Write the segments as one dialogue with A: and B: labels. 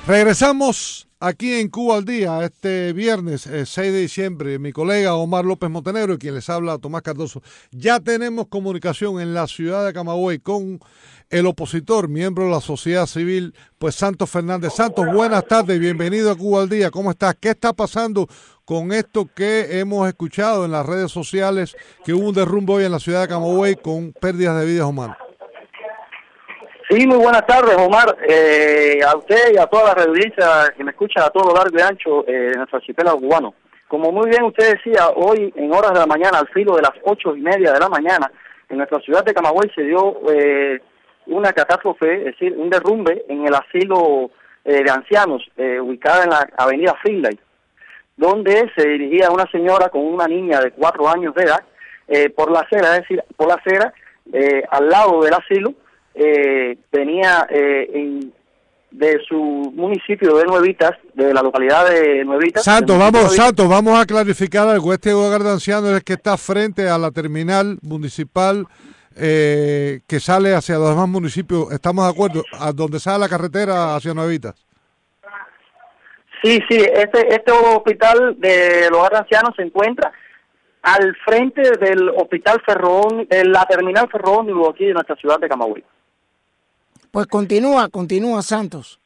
A: Regresamos aquí en Cuba al Día este viernes 6 de diciembre. Mi colega Omar López Montenegro y quien les habla Tomás Cardoso. Ya tenemos comunicación en la ciudad de Camagüey con el opositor, miembro de la sociedad civil, pues Santos Fernández. Santos, buenas tardes, bienvenido a Cuba al Día. ¿Cómo estás? ¿Qué está pasando con esto que hemos escuchado en las redes sociales, que hubo un derrumbe hoy en la ciudad de Camagüey con pérdidas de vidas humanas?
B: Sí, muy buenas tardes, Omar. A usted y a toda la audiencia que me escucha a todo lo largo y ancho de nuestro archipiélago cubano. Como muy bien usted decía, hoy en horas de la mañana, al filo de las 8:30 de la mañana, en nuestra ciudad de Camagüey se dio una catástrofe, es decir, un derrumbe en el asilo de ancianos, ubicada en la avenida Finlay, donde se dirigía una señora con una niña de 4 años de edad por la acera, es decir, por la acera, al lado del asilo. Venía de su municipio de Nuevitas, de la localidad de Nuevitas.
A: Santos, vamos a clarificar algo. Este hogar de ancianos es que está frente a la terminal municipal que sale hacia los demás municipios. ¿Estamos de acuerdo? A donde sale la carretera hacia Nuevitas.
B: Sí, este hospital del hogar de ancianos se encuentra al frente del hospital Ferrón, la terminal ferroómnico aquí de nuestra ciudad de Camagüey.
C: Pues continúa Santos.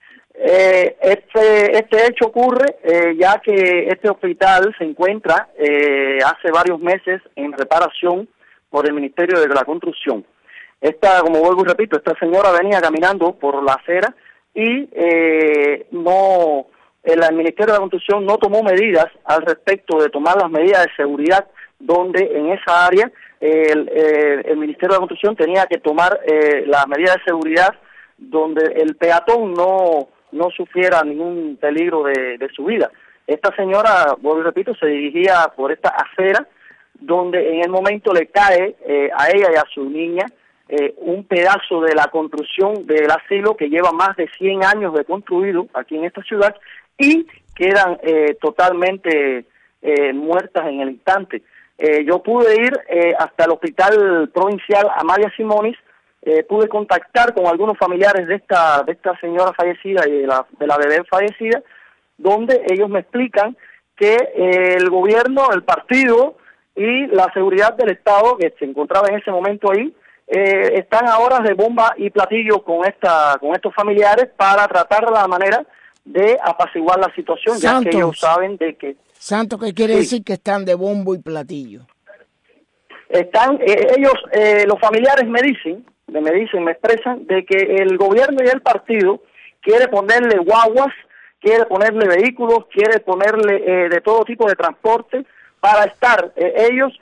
B: Este hecho ocurre ya que este hospital se encuentra hace varios meses en reparación por el Ministerio de la Construcción. Como vuelvo y repito, esta señora venía caminando por la acera y el Ministerio de la Construcción no tomó medidas al respecto de tomar las medidas de seguridad, donde en esa área el Ministerio de la Construcción tenía que tomar las medidas de seguridad donde el peatón no sufriera ningún peligro de su vida. Esta señora, vuelvo y repito, se dirigía por esta acera donde en el momento le cae a ella y a su niña un pedazo de la construcción del asilo que lleva más de 100 años de construido aquí en esta ciudad y quedan totalmente muertas en el instante. Yo pude ir hasta el Hospital Provincial Amalia Simonis, pude contactar con algunos familiares de esta señora fallecida y de la bebé fallecida, donde ellos me explican que el gobierno, el partido y la seguridad del Estado, que se encontraba en ese momento ahí, están a horas de bomba y platillo con estos familiares para tratar la manera de apaciguar la situación,
C: Santos,
B: ya que ellos saben de que...
C: Santos, ¿qué quiere decir que están de bombo y platillo?
B: Están ellos, los familiares me expresan de que el gobierno y el partido quiere ponerle guaguas, quiere ponerle vehículos, quiere ponerle de todo tipo de transporte para estar ellos,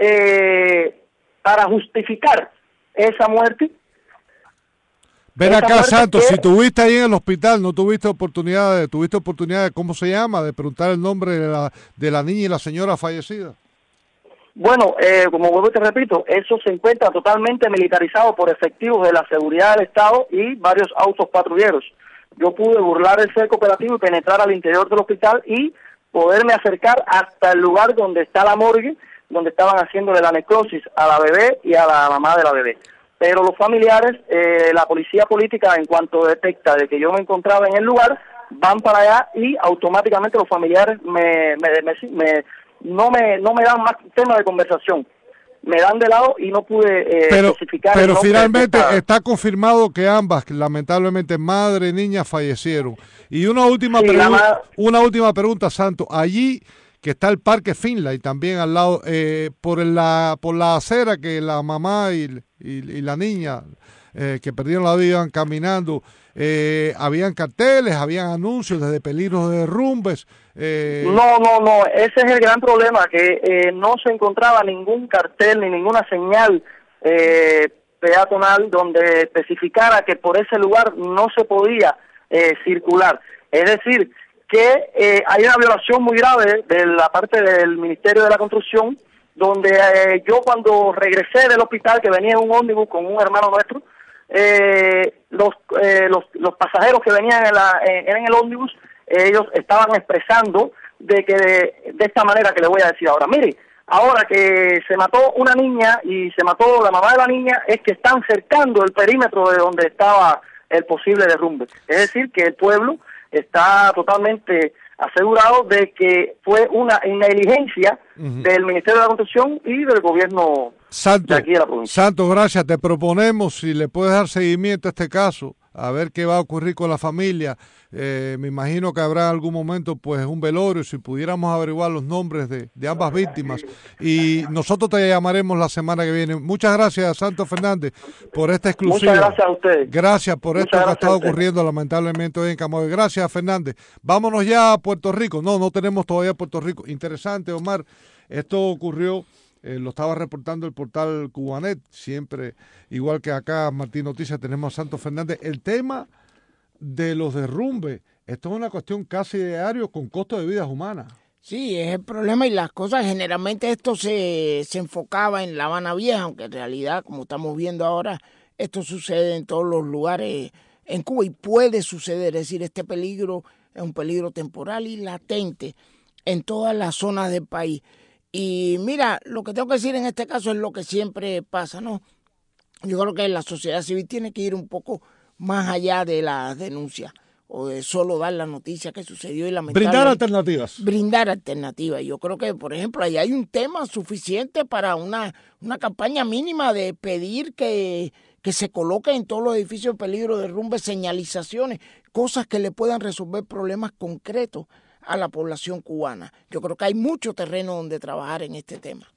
B: para justificar esa muerte.
A: Ven acá, Santos, si tuviste ahí en el hospital, ¿no tuviste oportunidad de, cómo se llama, de preguntar el nombre de la niña y la señora fallecida?
B: Bueno, como vuelvo y te repito, eso se encuentra totalmente militarizado por efectivos de la seguridad del Estado y varios autos patrulleros. Yo pude burlar el cerco operativo y penetrar al interior del hospital y poderme acercar hasta el lugar donde está la morgue, donde estaban haciéndole la necrosis a la bebé y a la mamá de la bebé. Pero los familiares, la policía política, en cuanto detecta de que yo me encontraba en el lugar, van para allá y automáticamente los familiares no me dan más tema de conversación. Me dan de lado y no pude especificar.
A: Pero finalmente está confirmado que ambas, lamentablemente, madre y niña, fallecieron. Y una última pregunta, Santos. Allí que está el Parque Finlay, también al lado, por la acera que la mamá y la niña que perdieron la vida iban caminando, habían carteles, habían anuncios desde peligros de derrumbes.
B: No, ese es el gran problema, que no se encontraba ningún cartel ni ninguna señal peatonal donde especificara que por ese lugar no se podía circular. Es decir, que hay una violación muy grave de la parte del Ministerio de la Construcción, donde yo cuando regresé del hospital, que venía en un ómnibus con un hermano nuestro, los pasajeros que venían en el ómnibus, ellos estaban expresando de que de esta manera que le voy a decir ahora. Mire, ahora que se mató una niña y se mató la mamá de la niña, es que están cercando el perímetro de donde estaba el posible derrumbe. Es decir, que el pueblo está totalmente asegurado de que fue una negligencia del Ministerio de la Construcción y del gobierno de aquí de la provincia.
A: Santos, gracias. Te proponemos si le puedes dar seguimiento a este caso, a ver qué va a ocurrir con la familia. Me imagino que habrá en algún momento pues un velorio, si pudiéramos averiguar los nombres de ambas víctimas, y nosotros te llamaremos la semana que viene. Muchas gracias, Santos Fernández, por esta exclusiva.
B: Muchas gracias a ustedes.
A: Gracias por esto que ha estado ocurriendo lamentablemente hoy en Camagüey. Gracias, Fernández. Vámonos ya a Puerto Rico. No tenemos todavía Puerto Rico. Interesante, Omar. Esto ocurrió, lo estaba reportando el portal Cubanet, siempre, igual que acá, Martín Noticias, tenemos a Santos Fernández. El tema de los derrumbes, esto es una cuestión casi diaria con costo de vidas humanas.
C: Sí, es el problema, y las cosas, generalmente esto se enfocaba en La Habana Vieja, aunque en realidad, como estamos viendo ahora, esto sucede en todos los lugares en Cuba y puede suceder. Es decir, este peligro es un peligro temporal y latente en todas las zonas del país. Y mira, lo que tengo que decir en este caso es lo que siempre pasa, ¿no? Yo creo que la sociedad civil tiene que ir un poco más allá de las denuncias o de solo dar la noticia que sucedió y lamentablemente
A: brindar alternativas.
C: Brindar alternativas. Yo creo que, por ejemplo, ahí hay un tema suficiente para una campaña mínima de pedir que se coloque en todos los edificios de peligro de derrumbe señalizaciones, cosas que le puedan resolver problemas concretos a la población cubana. Yo creo que hay mucho terreno donde trabajar en este tema.